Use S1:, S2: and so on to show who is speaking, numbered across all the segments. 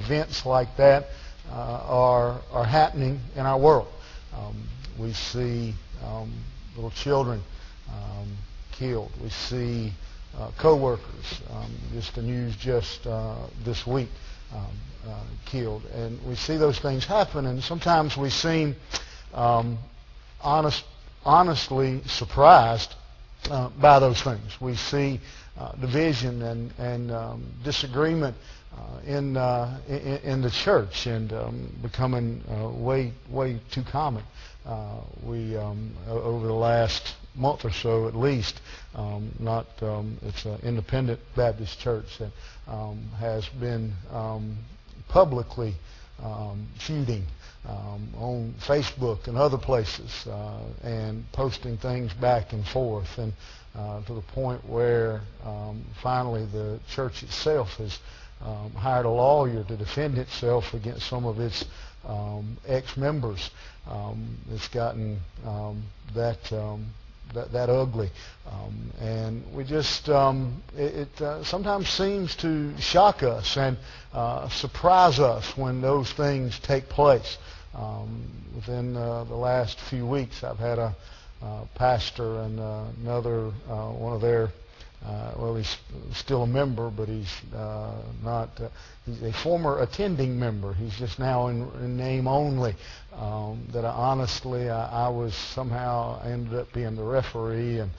S1: events like that are happening in our world. We see little children killed. We see co-workers, just the news just this week, killed. And we see those things happen, and sometimes we seem honestly surprised by those things. We see division and disagreement in the church, and becoming way too common. We over the last month or so, at least, it's an independent Baptist church that has been publicly feuding on Facebook and other places, and posting things back and forth, and to the point where finally the church itself has hired a lawyer to defend itself against some of its ex-members. It's gotten that ugly, and we just it sometimes seems to shock us and surprise us when those things take place. Within the last few weeks, I've had a pastor and another one of their he's still a member, but he's not. He's a former attending member. He's just now in name only. That I was somehow ended up being the referee, and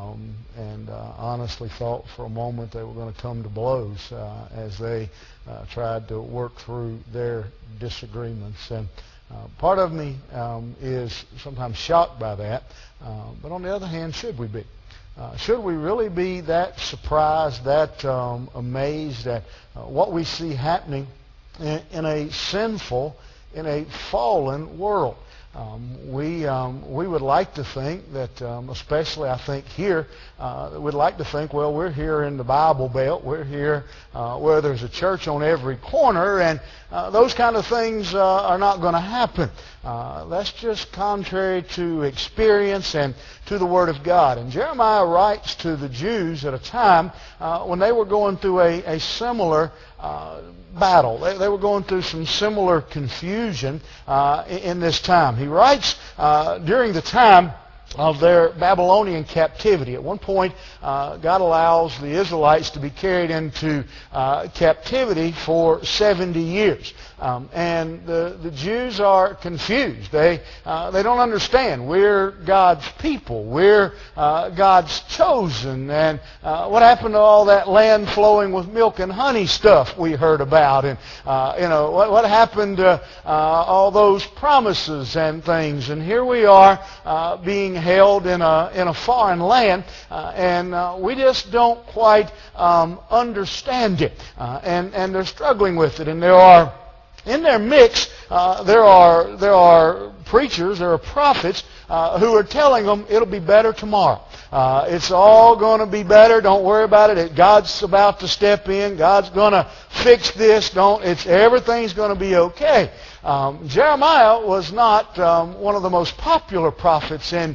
S1: honestly thought for a moment they were going to come to blows as they tried to work through their disagreements. And part of me is sometimes shocked by that, but on the other hand, should we be? Should we really be that surprised, that amazed at what we see happening in a sinful, in a fallen world? We would like to think that, especially I think here, we'd like to think, well, we're here in the Bible Belt. We're here where there's a church on every corner, and those kind of things are not going to happen. That's just contrary to experience and to the Word of God. And Jeremiah writes to the Jews at a time when they were going through a similar battle. They were going through some similar confusion in this time. He writes during the time of their Babylonian captivity. At one point, God allows the Israelites to be carried into captivity for 70 years. And the Jews are confused. They don't understand. We're God's people. We're God's chosen. And what happened to all that land flowing with milk and honey stuff we heard about? And what happened to all those promises and things? And here we are being held in a foreign land, and we just don't quite understand it. And they're struggling with it. And there are in their mix, there are preachers, there are prophets who are telling them it'll be better tomorrow. It's all going to be better. Don't worry about it. God's about to step in. God's going to fix this. Everything's going to be okay. Jeremiah was not one of the most popular prophets in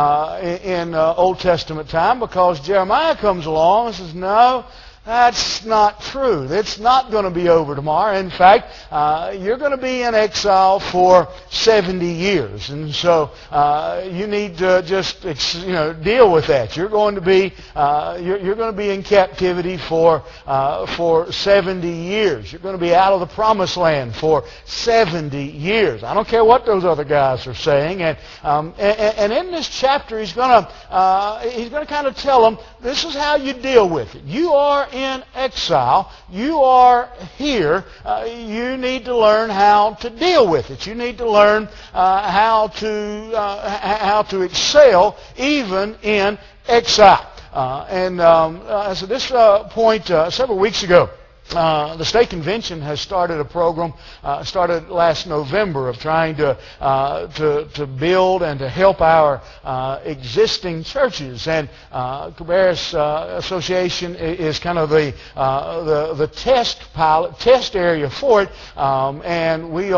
S1: Old Testament time, because Jeremiah comes along and says, no, that's not true. It's not going to be over tomorrow. In fact, you're going to be in exile for 70 years. And so you need to just deal with that. You're going to be in captivity for 70 years. You're going to be out of the promised land for 70 years. I don't care what those other guys are saying. And in this chapter, he's going to kind of tell them, this is how you deal with it. You are in exile. You are here. You need to learn how to deal with it. You need to learn how to excel even in exile. So this point several weeks ago, the state convention has started a program, started last November, of trying to build and to help our existing churches. And Cabarrus Association is kind of the test area for it. And we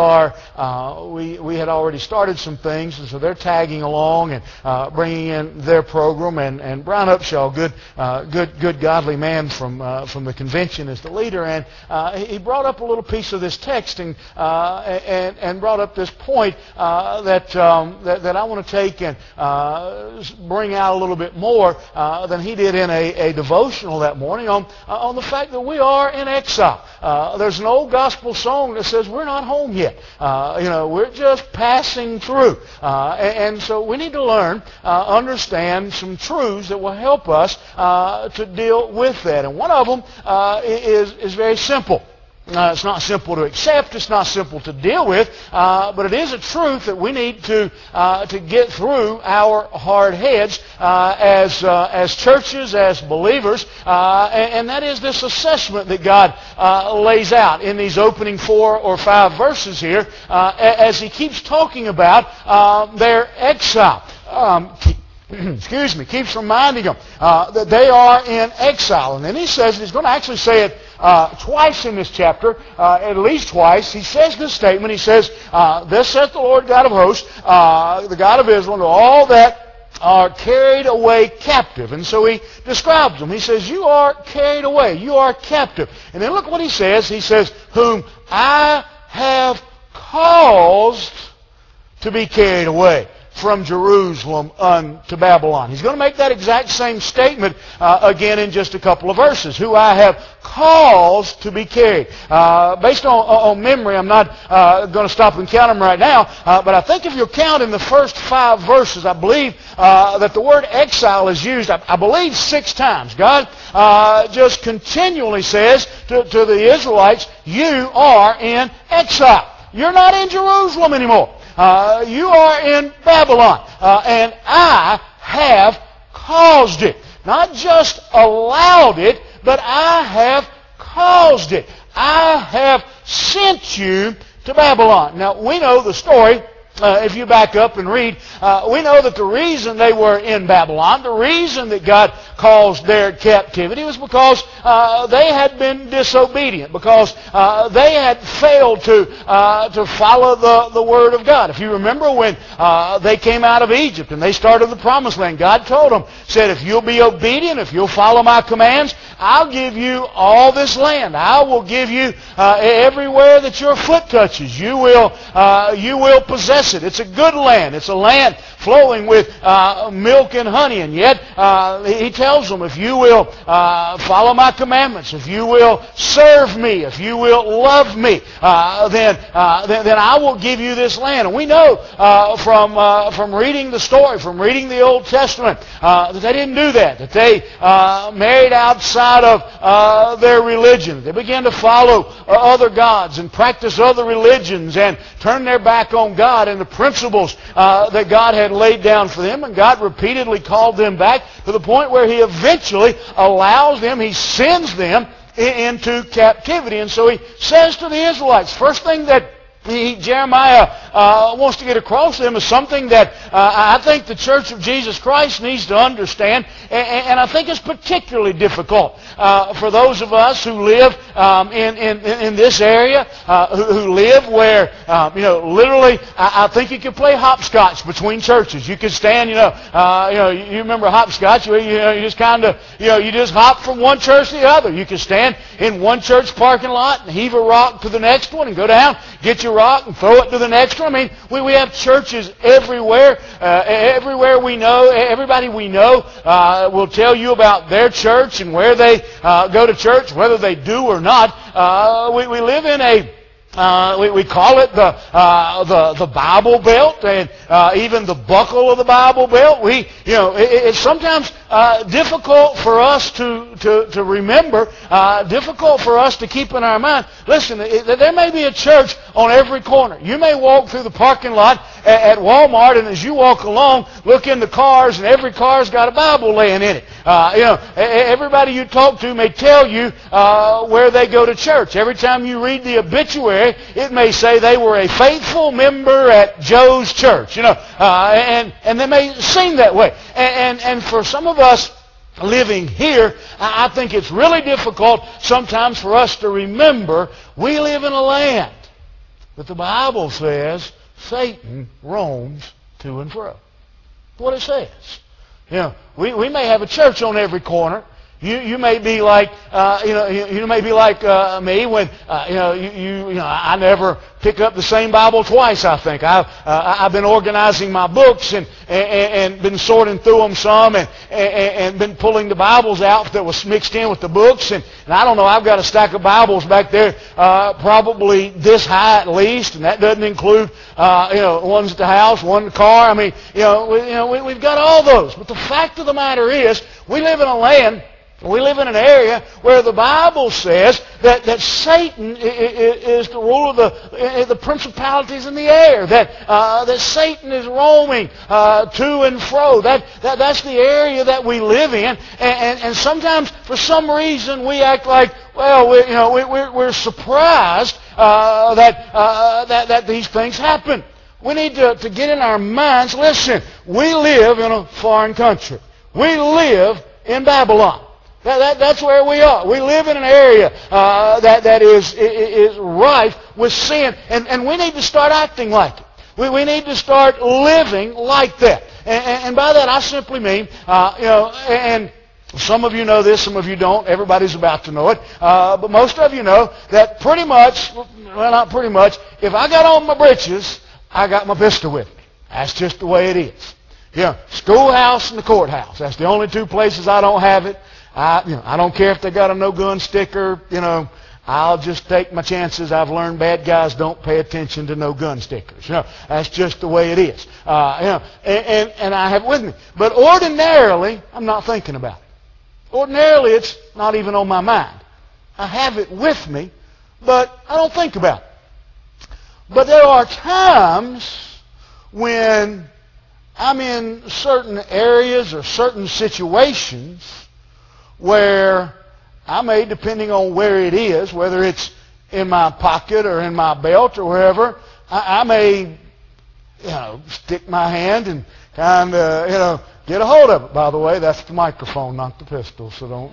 S1: had already started some things, and so they're tagging along and bringing in their program. And Brian Upshaw, good godly man from the convention, is the leader Peter, and he brought up a little piece of this text and brought up this point that I want to take and bring out a little bit more than he did in a devotional that morning on the fact that we are in exile. There's an old gospel song that says we're not home yet. We're just passing through. And so we need to learn, understand some truths that will help us to deal with that. And one of them is very simple. It's not simple to accept. It's not simple to deal with. But it is a truth that we need to get through our hard heads as churches, as believers. And that is this assessment that God lays out in these opening 4 or 5 verses here as He keeps talking about their exile. Keeps reminding them that they are in exile. And then he says, he's going to actually say it twice in this chapter, at least twice. He says this statement, he says, "Thus saith the Lord God of hosts, the God of Israel, to all that are carried away captive." And so he describes them. He says, you are carried away, you are captive. And then look what he says. He says, "Whom I have caused to be carried away from Jerusalem unto Babylon." He's going to make that exact same statement again in just a couple of verses. "Who I have caused to be carried." Based on memory, I'm not going to stop and count them right now, but I think if you'll count in the first 5 verses, I believe that the word exile is used, I believe, 6 times. God just continually says to the Israelites, you are in exile. You're not in Jerusalem anymore. You are in Babylon, and I have caused it. Not just allowed it, but I have caused it. I have sent you to Babylon. Now, we know the story. If you back up and read, we know that the reason they were in Babylon, the reason that God caused their captivity was because they had been disobedient, because they had failed to follow the Word of God. If you remember when they came out of Egypt and they started the Promised Land, God told them, said, if you'll be obedient, if you'll follow my commands, I'll give you all this land. I will give you everywhere that your foot touches. You will possess it. It's a good land. It's a land flowing with milk and honey. And yet, He tells them, if you will follow my commandments, if you will serve me, if you will love me, then I will give you this land. And we know from reading the story, from reading the Old Testament, that they didn't do that. That they married outside of their religion. They began to follow other gods and practice other religions and turn their back on God and the principles that God had laid down for them. And God repeatedly called them back to the point where He eventually allows them, He sends them into captivity. And so He says to the Israelites, first thing that Jeremiah wants to get across to them is something that I think the Church of Jesus Christ needs to understand, and I think it's particularly difficult for those of us who live in this area, who live where literally I think you could play hopscotch between churches. You could stand, you remember hopscotch, you just kind of you just hop from one church to the other. You could stand in one church parking lot and heave a rock to the next one and go down, get your rock and throw it to the next one. I mean, we have churches everywhere. Everywhere we know, everybody we know will tell you about their church and where they go to church, whether they do or not. We live in we call it the Bible Belt, and even the buckle of the Bible Belt. It's sometimes difficult for us to remember, difficult for us to keep in our mind. Listen, there may be a church on every corner. You may walk through the parking lot at Walmart, and as you walk along, look in the cars, and every car's got a Bible laying in it. Everybody you talk to may tell you where they go to church. Every time you read the obituary, it may say they were a faithful member at Joe's church. And they may seem that way. And for some of us living here, I think it's really difficult sometimes for us to remember we live in a land that the Bible says Satan roams to and fro. That's what it says. We may have a church on every corner, You may be like you may be like me when I never pick up the same Bible twice. I think I've been organizing my books and been sorting through them some and been pulling the Bibles out that was mixed in with the books and I don't know. I've got a stack of Bibles back there probably this high at least, and that doesn't include ones at the house, one in the car. I mean we've got all those. But the fact of the matter is we live in a land. We live in an area where the Bible says that Satan is the ruler of the principalities in the air. That Satan is roaming to and fro. That's the area that we live in. And sometimes, for some reason, we act like, well, we're surprised that these things happen. We need to get in our minds. Listen, we live in a foreign country. We live in Babylon. That's where we are. We live in an area that is rife with sin, and we need to start acting like it. We need to start living like that. And by that I simply mean, and some of you know this, some of you don't. Everybody's about to know it. But most of you know that pretty much, well, not pretty much, if I got on my britches, I got my pistol with me. That's just the way it is. Schoolhouse and the courthouse. That's the only two places I don't have it. I don't care if they got a no-gun sticker. I'll just take my chances. I've learned bad guys don't pay attention to no-gun stickers. That's just the way it is. And I have it with me. But ordinarily, I'm not thinking about it. Ordinarily, it's not even on my mind. I have it with me, but I don't think about it. But there are times when I'm in certain areas or certain situations where I may, depending on where it is, whether it's in my pocket or in my belt or wherever, I may, stick my hand and kind of, get a hold of it. By the way, that's the microphone, not the pistol. So don't,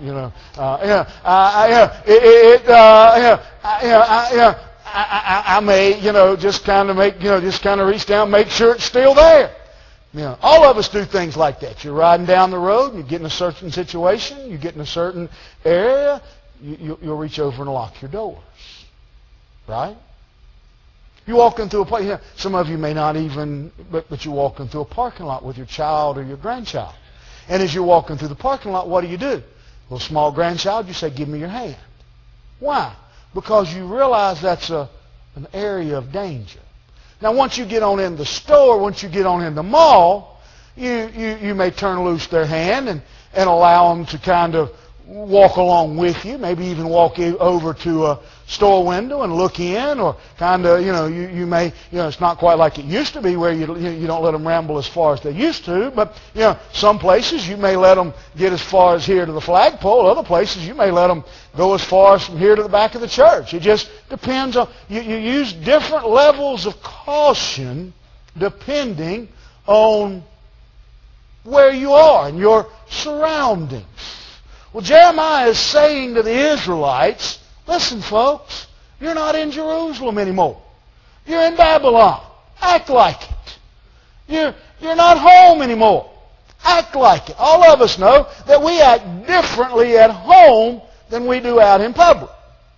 S1: I may, just kind of reach down, make sure it's still there. All of us do things like that. You're riding down the road, you get in a certain situation, you get in a certain area, you'll reach over and lock your doors. Right? You walk into a place, some of you may not even, but you're walking through a parking lot with your child or your grandchild. And as you're walking through the parking lot, what do? Little small grandchild, you say, give me your hand. Why? Because you realize that's an area of danger. Now, once you get on in the store, once you get on in the mall, you may turn loose their hand and allow them to kind of walk along with you, maybe even walk over to a store window and look in, or kind of, you may, it's not quite like it used to be where you don't let them ramble as far as they used to, but, some places you may let them get as far as here to the flagpole. Other places you may let them go as far as from here to the back of the church. It just depends on, you use different levels of caution depending on where you are and your surroundings. Well, Jeremiah is saying to the Israelites, listen, folks, you're not in Jerusalem anymore. You're in Babylon. Act like it. You're not home anymore. Act like it. All of us know that we act differently at home than we do out in public.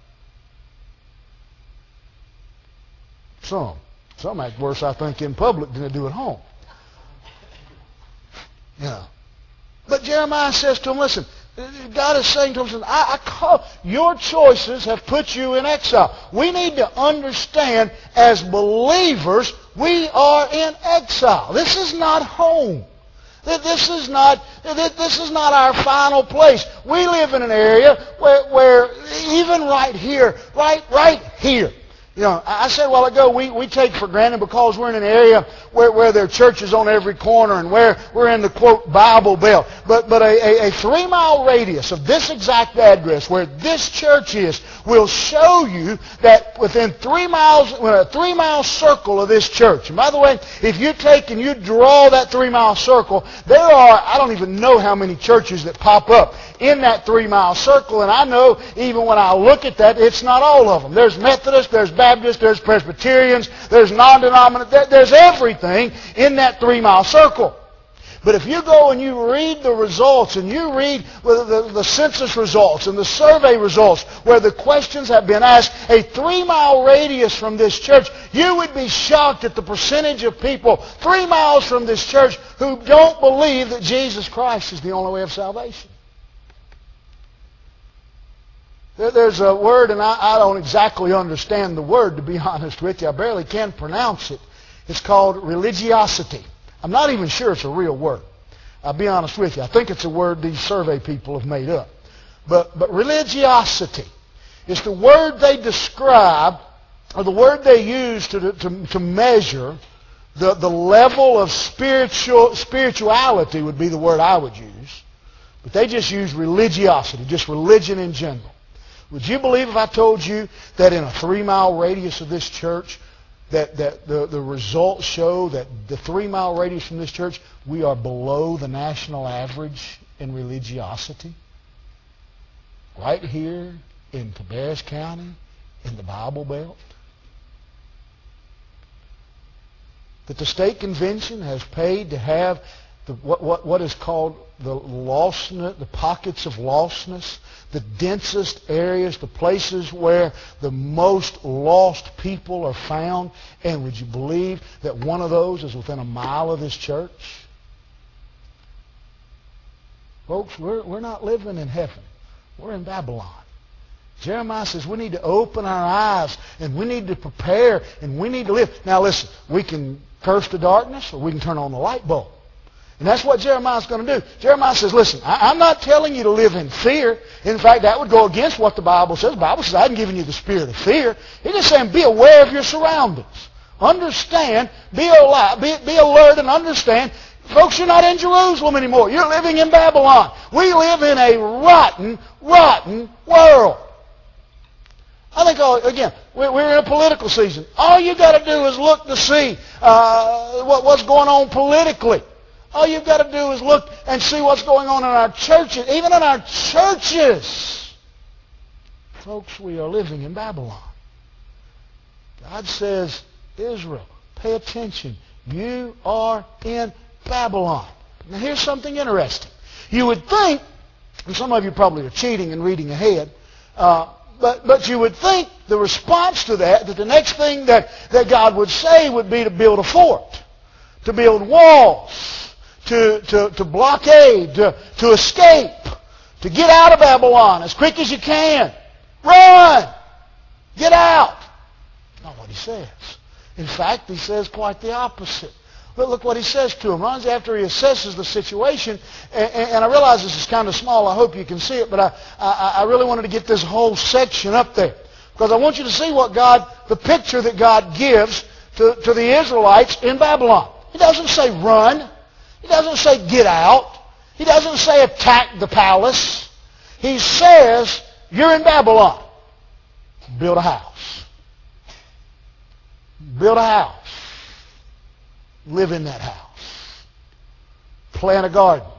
S1: Some act worse, I think, in public than they do at home. But Jeremiah says to them, listen, God is saying to them, your choices have put you in exile. We need to understand, as believers, we are in exile. This is not home. This is not our final place. We live in an area where even right here, right here, I said a while ago, we take for granted because we're in an area where there are churches on every corner and where we're in the, quote, Bible Belt. But a 3-mile radius of this exact address where this church is will show you that within 3 miles, a 3-mile circle of this church. And by the way, if you take and you draw that 3-mile circle, there are, I don't even know how many churches that pop up in that 3-mile circle. And I know even when I look at that, it's not all of them. There's Methodists, there's Baptists, there's Presbyterians, there's non-denominational, there's everything in that 3-mile circle. But if you go and you read the results and you read the census results and the survey results where the questions have been asked, a 3-mile radius from this church, you would be shocked at the percentage of people 3 miles from this church who don't believe that Jesus Christ is the only way of salvation. There's a word, and I don't exactly understand the word, to be honest with you. I barely can pronounce it. It's called religiosity. I'm not even sure it's a real word. I'll be honest with you. I think it's a word these survey people have made up. But religiosity is the word they describe, or the word they use to measure the level of spirituality would be the word I would use. But they just use religiosity, just religion in general. Would you believe if I told you that in a 3-mile radius of this church, that the results show that the 3-mile radius from this church, we are below the national average in religiosity? Right here in Cabarrus County, in the Bible Belt. That the state convention has paid to have what is called the lostness, the pockets of lostness, the densest areas, the places where the most lost people are found. And would you believe that one of those is within a mile of this church? Folks, we're not living in heaven. We're in Babylon. Jeremiah says we need to open our eyes and we need to prepare and we need to live. Now listen, we can curse the darkness or we can turn on the light bulb. And that's what Jeremiah's going to do. Jeremiah says, listen, I'm not telling you to live in fear. In fact, that would go against what the Bible says. The Bible says, I haven't given you the spirit of fear. He's just saying, be aware of your surroundings. Understand, be alert and understand. Folks, you're not in Jerusalem anymore. You're living in Babylon. We live in a rotten, rotten world. I think, again, we're in a political season. All you got to do is look to see what's going on politically. All you've got to do is look and see what's going on in our churches. Even in our churches. Folks, we are living in Babylon. God says, Israel, pay attention. You are in Babylon. Now here's something interesting. You would think, and some of you probably are cheating and reading ahead, but you would think the response to that the next thing that God would say would be to build a fort, to build walls, to blockade, to escape, to get out of Babylon as quick as you can. Run! Get out! Not what he says. In fact, he says quite the opposite. Look what he says to him. Runs after he assesses the situation. And I realize this is kind of small. I hope you can see it. But I really wanted to get this whole section up there. Because I want you to see the picture that God gives to the Israelites in Babylon. He doesn't say run. He doesn't say get out. He doesn't say attack the palace. He says, you're in Babylon. Build a house. Build a house. Live in that house. Plant a garden.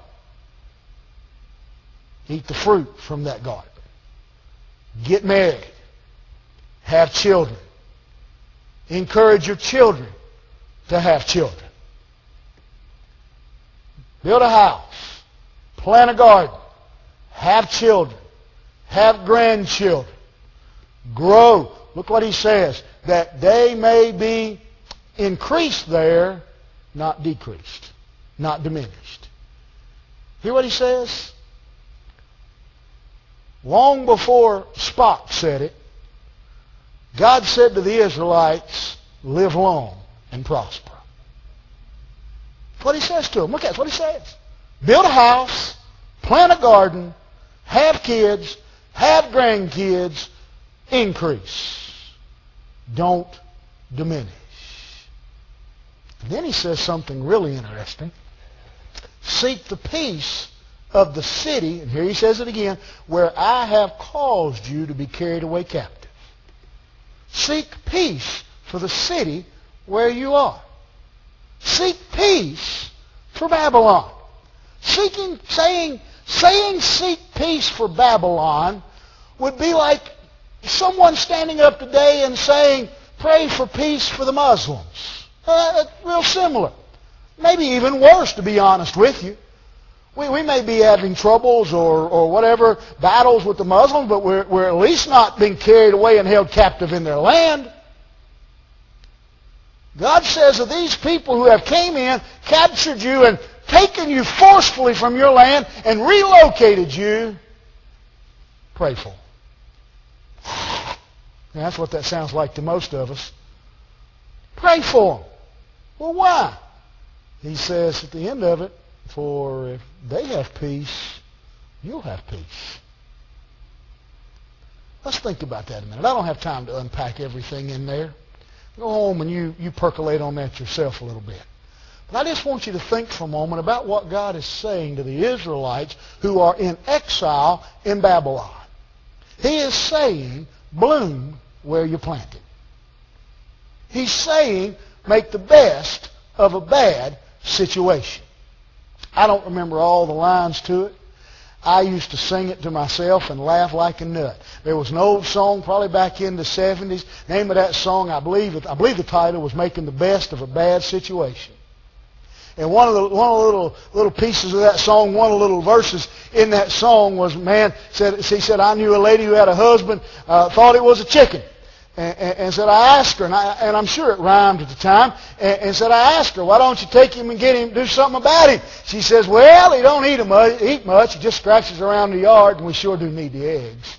S1: Eat the fruit from that garden. Get married. Have children. Encourage your children to have children. Build a house. Plant a garden. Have children. Have grandchildren. Grow. Look what he says. That they may be increased there, not decreased. Not diminished. Hear what he says? Long before Spock said it, God said to the Israelites, live long and prosper. That's what he says to them. Look at what he says. Build a house, plant a garden, have kids, have grandkids, increase. Don't diminish. And then he says something really interesting. Seek the peace of the city, and here he says it again, where I have caused you to be carried away captive. Seek peace for the city where you are. Seek peace for Babylon. Saying seek peace for Babylon would be like someone standing up today and saying, pray for peace for the Muslims. Real similar. Maybe even worse, to be honest with you. We may be having troubles or whatever, battles with the Muslims, but we're at least not being carried away and held captive in their land. God says of these people who have came in, captured you, and taken you forcefully from your land and relocated you, pray for them. And that's what that sounds like to most of us. Pray for them. Well, why? He says at the end of it, for if they have peace, you'll have peace. Let's think about that a minute. I don't have time to unpack everything in there. Go home and you percolate on that yourself a little bit. But I just want you to think for a moment about what God is saying to the Israelites who are in exile in Babylon. He is saying, bloom where you're planted. He's saying, make the best of a bad situation. I don't remember all the lines to it. I used to sing it to myself and laugh like a nut. There was an old song, probably back in the 70s. Name of that song, I believe the title was Making the Best of a Bad Situation. And one of the little pieces of that song, one of the little verses in that song was, he said, I knew a lady who had a husband, thought it was a chicken. And said, I asked her, and I'm sure it rhymed at the time, and said, I asked her, why don't you take him and get him, do something about him? She says, well, he don't eat much. He just scratches around the yard, and we sure do need the eggs.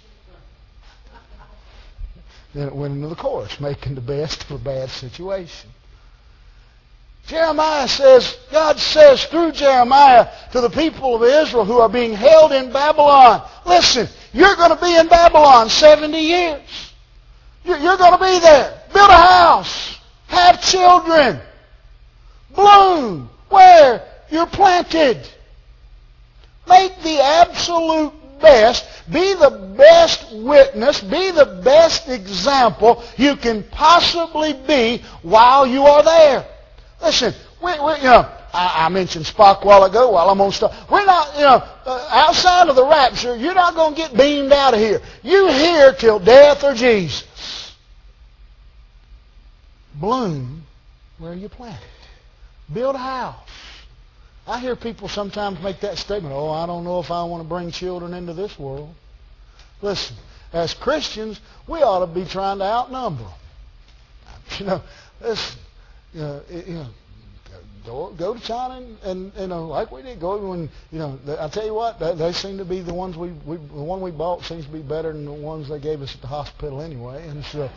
S1: Then it went into the chorus, making the best of a bad situation. Jeremiah says, God says through Jeremiah to the people of Israel who are being held in Babylon, listen, you're going to be in Babylon 70 years. You're going to be there. Build a house. Have children. Bloom where you're planted. Make the absolute best. Be the best witness. Be the best example you can possibly be while you are there. Listen, I mentioned Spock a while ago while I'm on stuff. We're not, outside of the rapture, you're not going to get beamed out of here. You're here till death or Jesus. Bloom where you planted. Build a house. I hear people sometimes make that statement, oh, I don't know if I want to bring children into this world. Listen, as Christians, we ought to be trying to outnumber them. Listen, go to China and like we did. Go when I tell you what, they seem to be the ones the one we bought seems to be better than the ones they gave us at the hospital anyway. And so,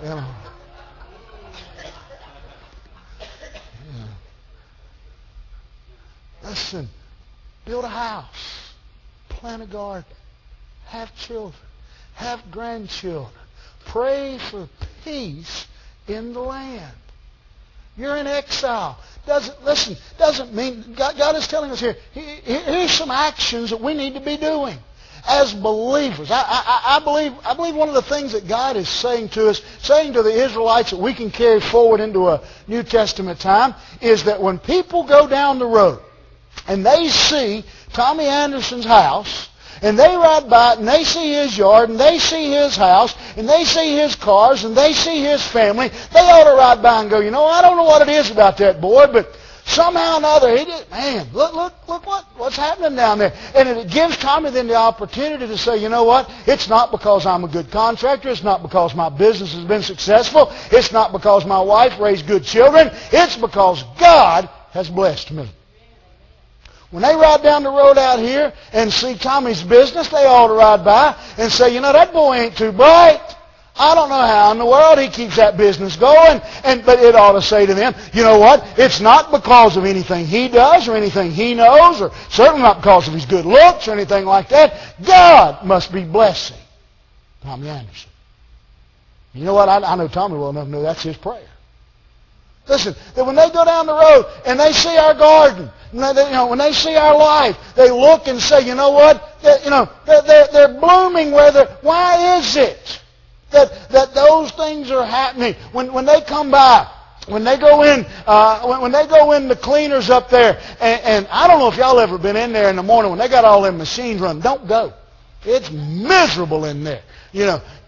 S1: listen, build a house, plant a garden, have children, have grandchildren. Pray for peace in the land. You're in exile. Doesn't mean God is telling us here. Here's some actions that we need to be doing as believers. I believe one of the things that God is saying to us, saying to the Israelites that we can carry forward into a New Testament time, is that when people go down the road and they see Tommy Anderson's house, and they ride by it, and they see his yard, and they see his house, and they see his cars, and they see his family, they ought to ride by and go, I don't know what it is about that boy, but somehow or another, he did, man, look what's happening down there. And it gives Tommy then the opportunity to say, you know what, it's not because I'm a good contractor, it's not because my business has been successful, it's not because my wife raised good children, it's because God has blessed me. When they ride down the road out here and see Tommy's business, they ought to ride by and say, that boy ain't too bright. I don't know how in the world he keeps that business going. But it ought to say to them, you know what? It's not because of anything he does or anything he knows, or certainly not because of his good looks or anything like that. God must be blessing Tommy Anderson. You know what? I know Tommy well enough to know that's his prayer. Listen, that when they go down the road and they see our garden, when they see our life, they look and say, you know what? They're blooming where they're... Why is it that those things are happening? When they come by, when they go in, the cleaners up there, and I don't know if y'all ever been in there in the morning when they got all them machines running. Don't go. It's miserable in there.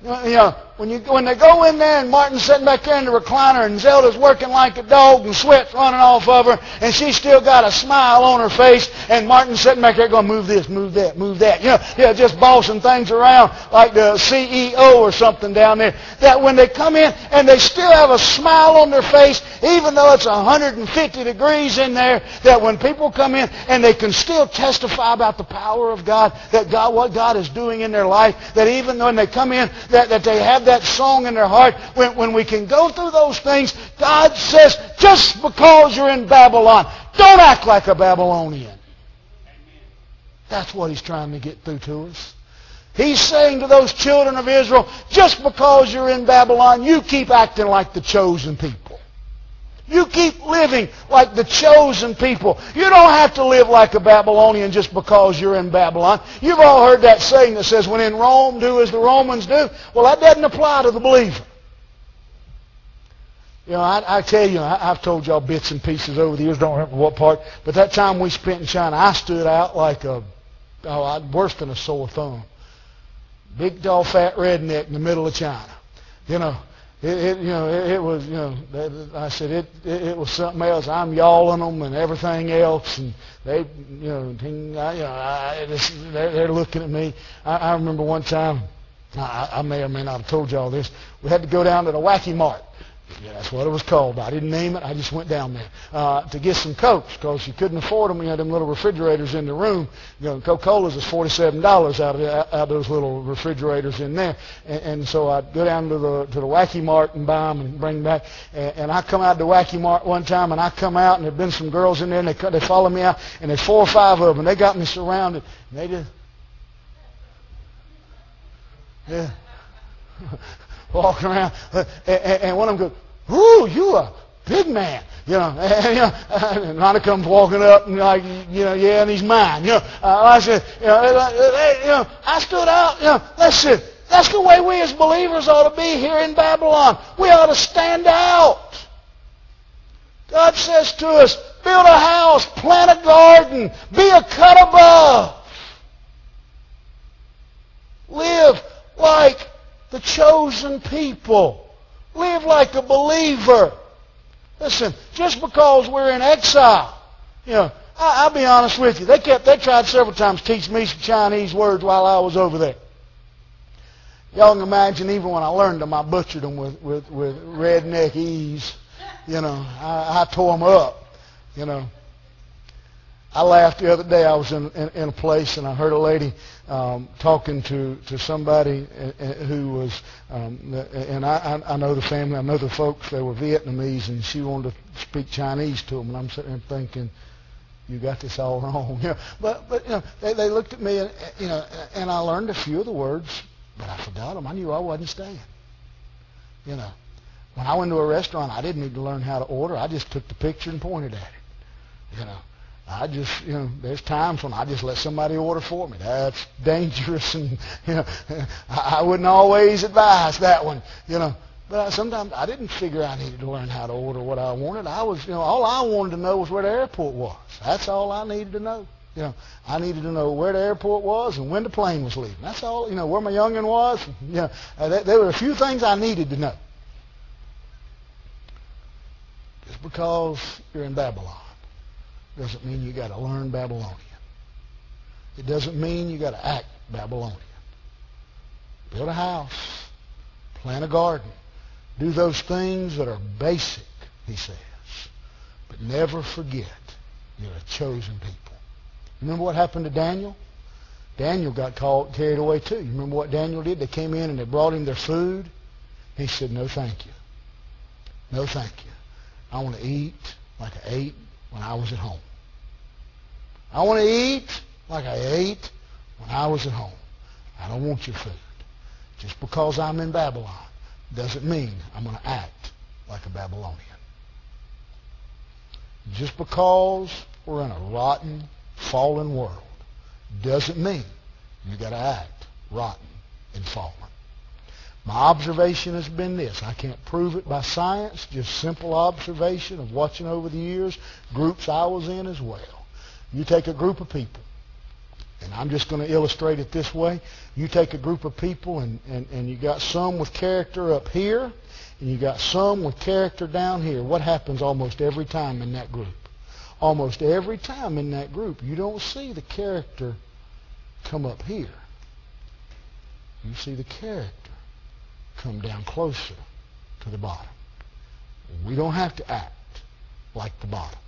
S1: When they go in there and Martin's sitting back there in the recliner and Zelda's working like a dog and sweat's running off of her and she's still got a smile on her face and Martin's sitting back there going, move this, move that, move that. Just bossing things around like the CEO or something down there. That when they come in and they still have a smile on their face, even though it's 150 degrees in there, that when people come in and they can still testify about the power of God, that God, what God is doing in their life, that even when they come in, that they have that song in their heart. When we can go through those things, God says, just because you're in Babylon, don't act like a Babylonian. That's what He's trying to get through to us. He's saying to those children of Israel, just because you're in Babylon, you keep acting like the chosen people. You keep living like the chosen people. You don't have to live like a Babylonian just because you're in Babylon. You've all heard that saying that says, when in Rome, do as the Romans do. Well, that doesn't apply to the believer. I tell you, I've told y'all bits and pieces over the years, don't remember what part, but that time we spent in China, I stood out like worse than a sore thumb. Big, tall, fat redneck in the middle of China. It was, I said, it was something else. I'm yawling them and everything else, and they, they're looking at me. I remember one time, I may or may not have told y'all this, we had to go down to the Wacky Mart. Yeah, that's what it was called. I didn't name it. I just went down there to get some Cokes because you couldn't afford them. We had them little refrigerators in the room. Coca-Cola's is $47 out of those little refrigerators in there. And so I'd go down to the Wacky Mart and buy them and bring them back. And I come out to the Wacky Mart one time, and I come out, and there'd been some girls in there, and they followed me out, and there's 4 or 5 of them. They got me surrounded, and they just, yeah. Walking around, and one of them goes, "Ooh, you a big man," and Ronnie comes walking up and like, yeah, and he's mine. I said, I stood out. Listen, that's the way we as believers ought to be here in Babylon. We ought to stand out. God says to us, build a house, plant a garden, be a cut above. Live like the chosen people. Live like a believer. Listen, just because we're in exile, I'll be honest with you. They tried several times to teach me some Chinese words while I was over there. Y'all can imagine, even when I learned them, I butchered them with redneck ease. I tore them up. I laughed the other day. I was in a place and I heard a lady talking to somebody who was, and I know the family, I know the folks. They were Vietnamese, and she wanted to speak Chinese to them. And I'm sitting there thinking, you got this all wrong. But they looked at me, and I learned a few of the words, but I forgot them. I knew I wasn't staying. When I went to a restaurant, I didn't need to learn how to order. I just took the picture and pointed at it. I just, there's times when I just let somebody order for me. That's dangerous, and, I wouldn't always advise that one, But sometimes I didn't figure I needed to learn how to order what I wanted. I was, all I wanted to know was where the airport was. That's all I needed to know. I needed to know where the airport was and when the plane was leaving. That's all, where my youngin' was. There were a few things I needed to know. Just because you're in Babylon doesn't mean you got to learn Babylonian. It doesn't mean you got to act Babylonian. Build a house, plant a garden, do those things that are basic, he says. But never forget you're a chosen people. Remember what happened to Daniel? Daniel got carried away too. You remember what Daniel did? They came in and they brought him their food. He said, no thank you. No thank you. I want to eat like I ate when I was at home. I want to eat like I ate when I was at home. I don't want your food. Just because I'm in Babylon doesn't mean I'm going to act like a Babylonian. Just because we're in a rotten, fallen world doesn't mean you got to act rotten and fallen. My observation has been this. I can't prove it by science, just simple observation of watching over the years, groups I was in as well. You take a group of people, And I'm just going to illustrate it this way. You take a group of people and you got some with character up here and you got some with character down here. What happens almost every time in that group? Almost every time in that group, you don't see the character come up here. You see the character come down closer to the bottom. We don't have to act like the bottom.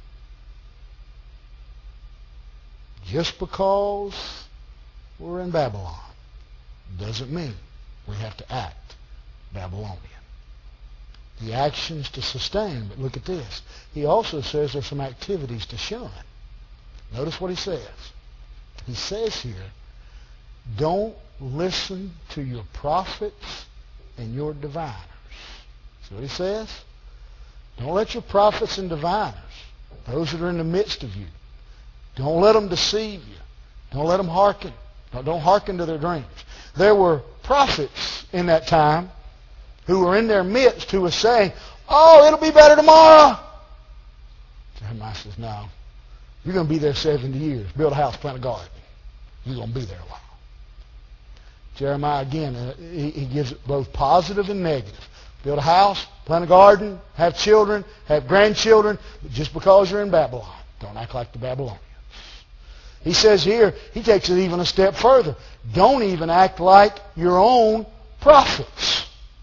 S1: Just because we're in Babylon doesn't mean we have to act Babylonian. The actions to sustain, but look at this. He also says there's some activities to shun. Notice what he says. He says here, don't listen to your prophets and your diviners. See what he says? Don't let your prophets and diviners, those that are in the midst of you, don't let them deceive you. Don't let them hearken. Don't hearken to their dreams. There were prophets in that time who were in their midst who were saying, oh, it'll be better tomorrow. Jeremiah says, no. You're going to be there 70 years. Build a house, plant a garden. You're going to be there a while. Jeremiah, again, he gives it both positive and negative. Build a house, plant a garden, have children, have grandchildren. But just because you're in Babylon, don't act like the Babylonians. He says here, he takes it even a step further. Don't even act like your own prophets.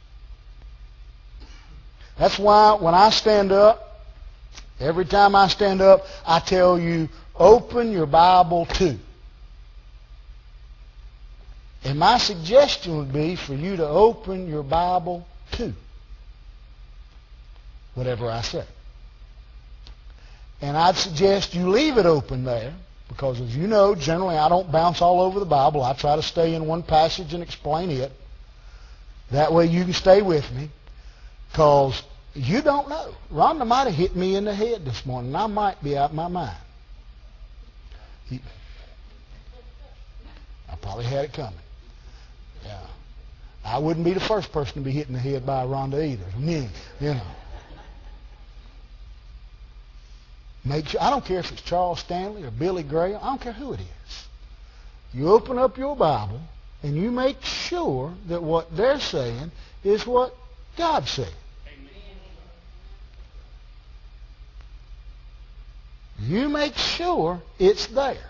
S1: That's why when I stand up, every time I stand up, I tell you, open your Bible to. And my suggestion would be for you to open your Bible to whatever I say. And I'd suggest you leave it open there, because as you know, generally I don't bounce all over the Bible. I try to stay in one passage and explain it. That way you can stay with me, because you don't know. Rhonda might have hit me in the head this morning, and I might be out of my mind. I probably had it coming. Yeah. I wouldn't be the first person to be hit in the head by Rhonda either. You know. Make sure, I don't care if it's Charles Stanley or Billy Graham. I don't care who it is. You open up your Bible and you make sure that what they're saying is what God said. You make sure it's there.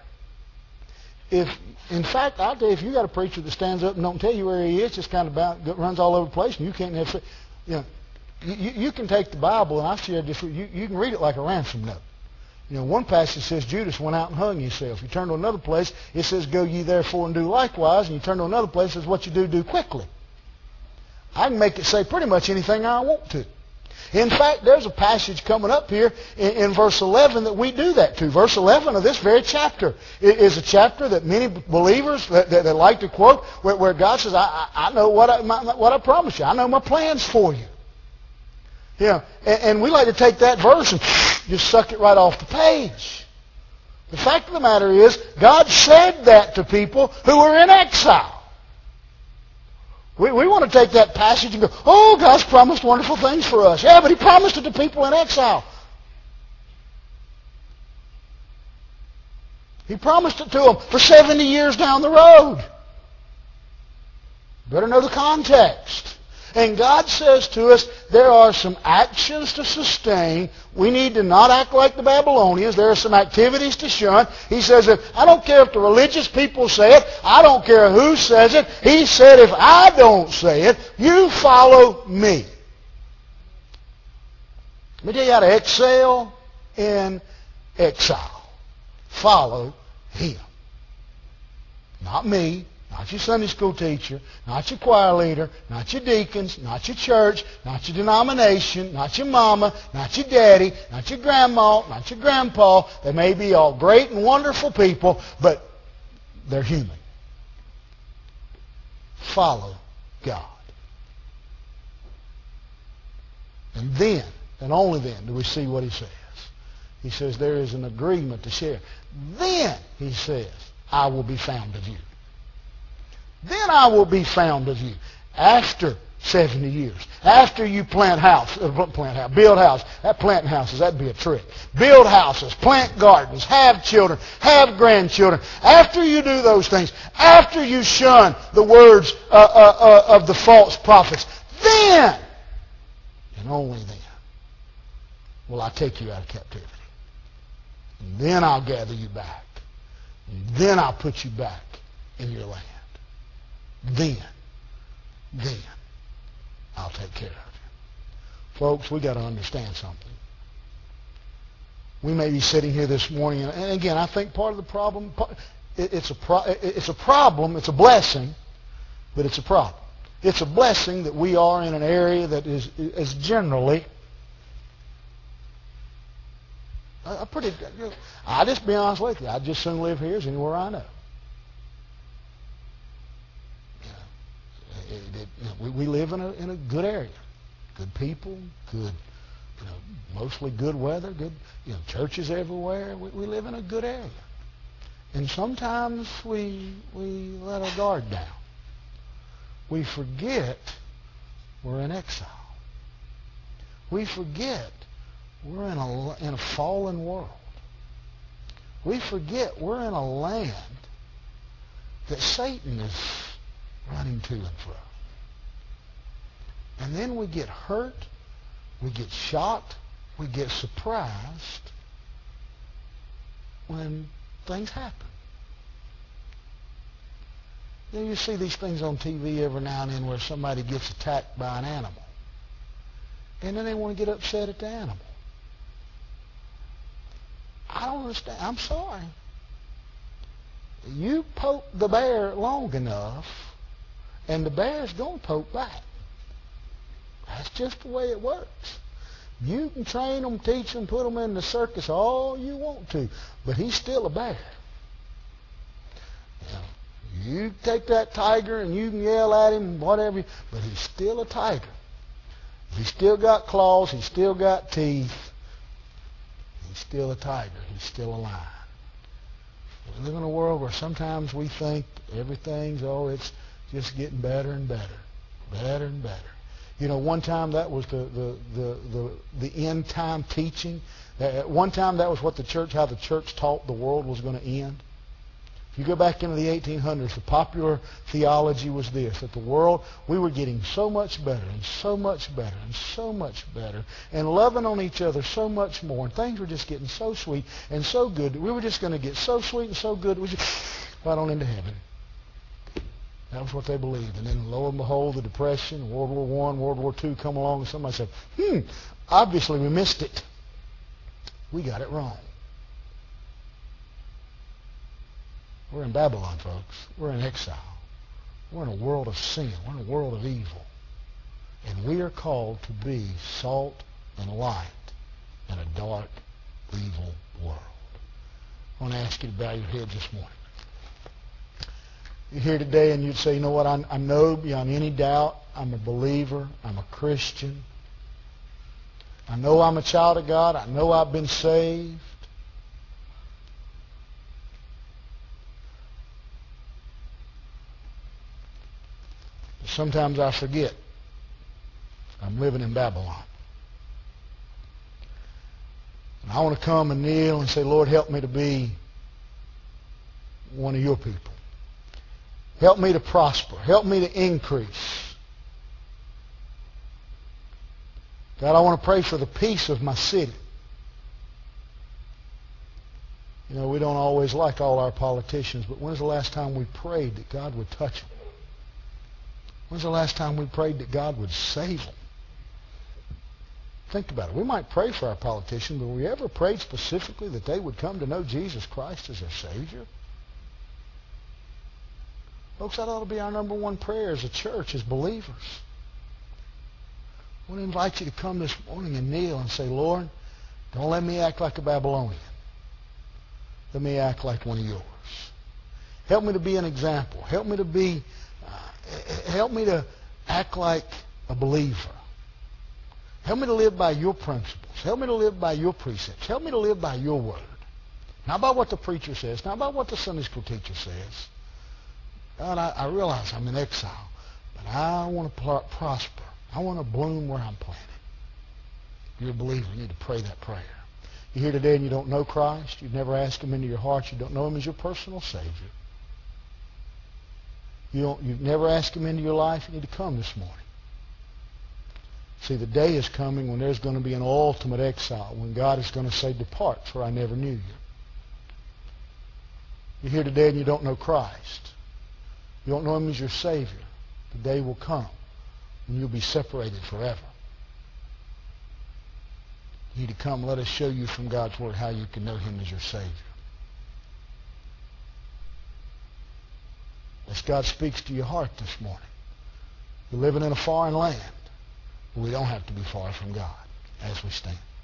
S1: In fact, I'll tell you, if you got a preacher that stands up and don't tell you where he is, just kind of runs all over the place, and you can't have, you can take the Bible, and I've shared this. You can read it like a ransom note. One passage says Judas went out and hung himself. You turn to another place, it says, go ye therefore and do likewise. And you turn to another place, it says, what you do quickly. I can make it say pretty much anything I want to. In fact, there's a passage coming up here in verse 11 that we do that to. Verse 11 of this very chapter is a chapter that many believers that like to quote, where God says, I know what I promised you. I know my plans for you. And we like to take that verse and just suck it right off the page. The fact of the matter is, God said that to people who were in exile. We want to take that passage and go, oh, God's promised wonderful things for us. Yeah, but He promised it to people in exile. He promised it to them for 70 years down the road. Better know the context. And God says to us, there are some actions to sustain. We need to not act like the Babylonians. There are some activities to shun. He says, I don't care if the religious people say it. I don't care who says it. He said, if I don't say it, you follow me. Let me tell you how to excel in exile. Follow Him. Not me. Not your Sunday school teacher, not your choir leader, not your deacons, not your church, not your denomination, not your mama, not your daddy, not your grandma, not your grandpa. They may be all great and wonderful people, but they're human. Follow God. And then, and only then, do we see what He says. He says there is an agreement to share. Then, He says, I will be found of you. Then I will be found of you. After 70 years. After you build houses, that planting houses, that'd be a trick. Build houses, plant gardens, have children, have grandchildren. After you do those things, after you shun the words of the false prophets, then, and only then, will I take you out of captivity. And then I'll gather you back. And then I'll put you back in your land. Then I'll take care of you. Folks, we got to understand something. We may be sitting here this morning, and again, I think part of the problem, it's a problem, it's a blessing, but it's a problem. It's a blessing that we are in an area that is generally I'll just be honest with you. I'd just soon live here as anywhere I know. We live in a good area, good people, good, mostly good weather, good, churches everywhere. We live in a good area, and sometimes we let our guard down. We forget we're in exile. We forget we're in a fallen world. We forget we're in a land that Satan is running to and fro. And then we get hurt, we get shocked, we get surprised when things happen. You see these things on TV every now and then where somebody gets attacked by an animal. And then they want to get upset at the animal. I don't understand. I'm sorry. You poke the bear long enough, and the bear's going to poke back. That's just the way it works. You can train them, teach them, put them in the circus all you want to, but he's still a bear. You take that tiger and you can yell at him, whatever, but he's still a tiger. He's still got claws. He's still got teeth. He's still a tiger. He's still a lion. We live in a world where sometimes we think everything's, it's just getting better and better. Better and better. One time that was the end time teaching. At one time that was how the church taught the world was going to end. If you go back into the 1800s, the popular theology was this, that the world, we were getting so much better and so much better and so much better and loving on each other so much more, and things were just getting so sweet and so good that we were just going to get so sweet and so good we just right on into heaven. That was what they believed. And then lo and behold, the Depression, World War I, World War II come along, and somebody said, obviously we missed it. We got it wrong. We're in Babylon, folks. We're in exile. We're in a world of sin. We're in a world of evil. And we are called to be salt and light in a dark, evil world. I want to ask you to bow your heads this morning. You're here today and you'd say, you know what, I know beyond any doubt I'm a believer. I'm a Christian. I know I'm a child of God. I know I've been saved. Sometimes I forget I'm living in Babylon. And I want to come and kneel and say, Lord, help me to be one of your people. Help me to prosper. Help me to increase. God, I want to pray for the peace of my city. We don't always like all our politicians, but when's the last time we prayed that God would touch them? When's the last time we prayed that God would save them? Think about it. We might pray for our politicians, but have we ever prayed specifically that they would come to know Jesus Christ as their Savior? Folks, that ought to be our number one prayer as a church, as believers. I want to invite you to come this morning and kneel and say, Lord, don't let me act like a Babylonian. Let me act like one of yours. Help me to be an example. Help me to act like a believer. Help me to live by your principles. Help me to live by your precepts. Help me to live by your word. Not by what the preacher says. Not by what the Sunday school teacher says. God, I realize I'm in exile, but I want to prosper. I want to bloom where I'm planted. If you're a believer, you need to pray that prayer. You're here today and you don't know Christ. You've never asked Him into your heart. You don't know Him as your personal Savior. You've never asked Him into your life. You need to come this morning. See, the day is coming when there's going to be an ultimate exile, when God is going to say, "Depart, for I never knew you." You're here today and you don't know Christ. You don't know Him as your Savior. The day will come when you'll be separated forever. You need to come. Let us show you from God's Word how you can know Him as your Savior. As God speaks to your heart this morning, you're living in a foreign land, but we don't have to be far from God as we stand.